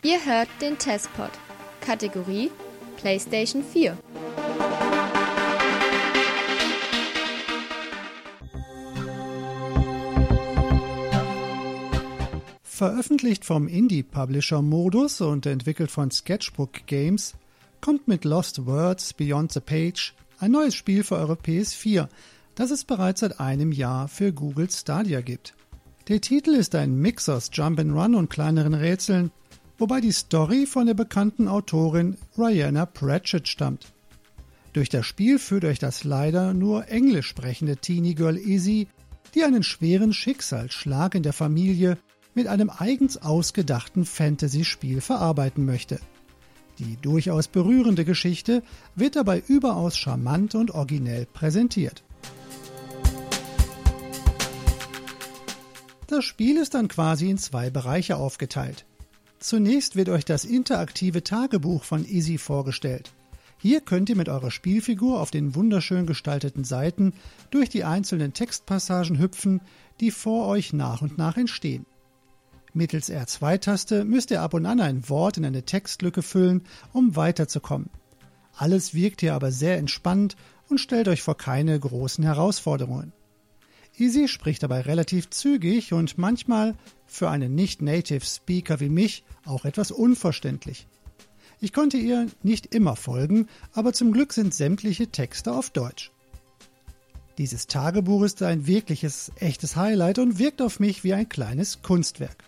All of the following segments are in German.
Ihr hört den Testpod. Kategorie PlayStation 4. Veröffentlicht vom Indie-Publisher Modus und entwickelt von Sketchbook Games, kommt mit Lost Words Beyond the Page ein neues Spiel für eure PS4, das es bereits seit einem Jahr für Google Stadia gibt. Der Titel ist ein Mix aus Jump'n'Run und kleineren Rätseln, wobei die Story von der bekannten Autorin Rhianna Pratchett stammt. Durch das Spiel führt euch das leider nur englisch sprechende Teenie Girl Izzy, die einen schweren Schicksalsschlag in der Familie mit einem eigens ausgedachten Fantasy-Spiel verarbeiten möchte. Die durchaus berührende Geschichte wird dabei überaus charmant und originell präsentiert. Das Spiel ist dann quasi in zwei Bereiche aufgeteilt. Zunächst wird euch das interaktive Tagebuch von Izzy vorgestellt. Hier könnt ihr mit eurer Spielfigur auf den wunderschön gestalteten Seiten durch die einzelnen Textpassagen hüpfen, die vor euch nach und nach entstehen. Mittels R2-Taste müsst ihr ab und an ein Wort in eine Textlücke füllen, um weiterzukommen. Alles wirkt hier aber sehr entspannt und stellt euch vor keine großen Herausforderungen. Izzy spricht dabei relativ zügig und manchmal, für einen Nicht-Native-Speaker wie mich, auch etwas unverständlich. Ich konnte ihr nicht immer folgen, aber zum Glück sind sämtliche Texte auf Deutsch. Dieses Tagebuch ist ein wirkliches, echtes Highlight und wirkt auf mich wie ein kleines Kunstwerk.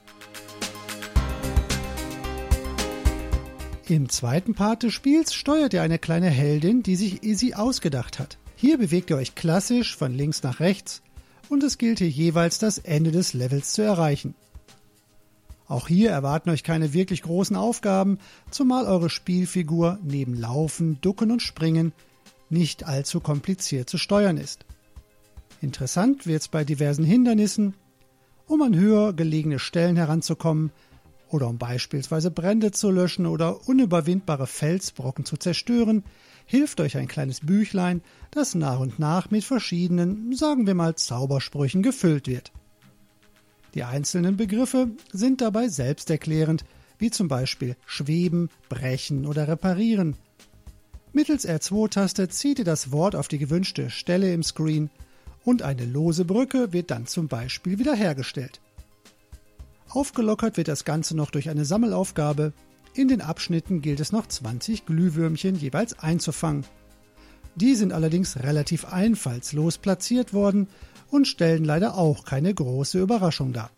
Im zweiten Part des Spiels steuert ihr eine kleine Heldin, die sich Izzy ausgedacht hat. Hier bewegt ihr euch klassisch von links nach rechts und es gilt hier jeweils das Ende des Levels zu erreichen. Auch hier erwarten euch keine wirklich großen Aufgaben, zumal eure Spielfigur neben Laufen, Ducken und Springen nicht allzu kompliziert zu steuern ist. Interessant wird's bei diversen Hindernissen, um an höher gelegene Stellen heranzukommen oder um beispielsweise Brände zu löschen oder unüberwindbare Felsbrocken zu zerstören, hilft euch ein kleines Büchlein, das nach und nach mit verschiedenen, sagen wir mal, Zaubersprüchen gefüllt wird. Die einzelnen Begriffe sind dabei selbsterklärend, wie zum Beispiel schweben, brechen oder reparieren. Mittels R2-Taste zieht ihr das Wort auf die gewünschte Stelle im Screen und eine lose Brücke wird dann zum Beispiel wiederhergestellt. Aufgelockert wird das Ganze noch durch eine Sammelaufgabe. In den Abschnitten gilt es noch 20 Glühwürmchen jeweils einzufangen. Die sind allerdings relativ einfallslos platziert worden und stellen leider auch keine große Überraschung dar.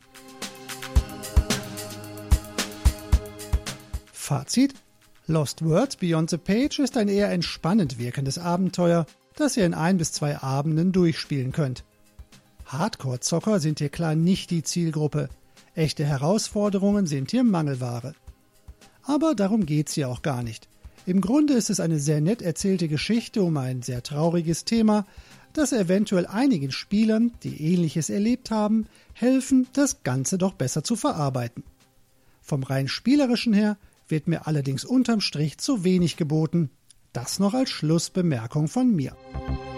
Fazit: Lost Words Beyond the Page ist ein eher entspannend wirkendes Abenteuer, das ihr in 1 bis 2 Abenden durchspielen könnt. Hardcore-Zocker sind hier klar nicht die Zielgruppe. Echte Herausforderungen sind hier Mangelware. Aber darum geht's hier auch gar nicht. Im Grunde ist es eine sehr nett erzählte Geschichte um ein sehr trauriges Thema, das eventuell einigen Spielern, die Ähnliches erlebt haben, helfen, das Ganze doch besser zu verarbeiten. Vom rein spielerischen her wird mir allerdings unterm Strich zu wenig geboten. Das noch als Schlussbemerkung von mir.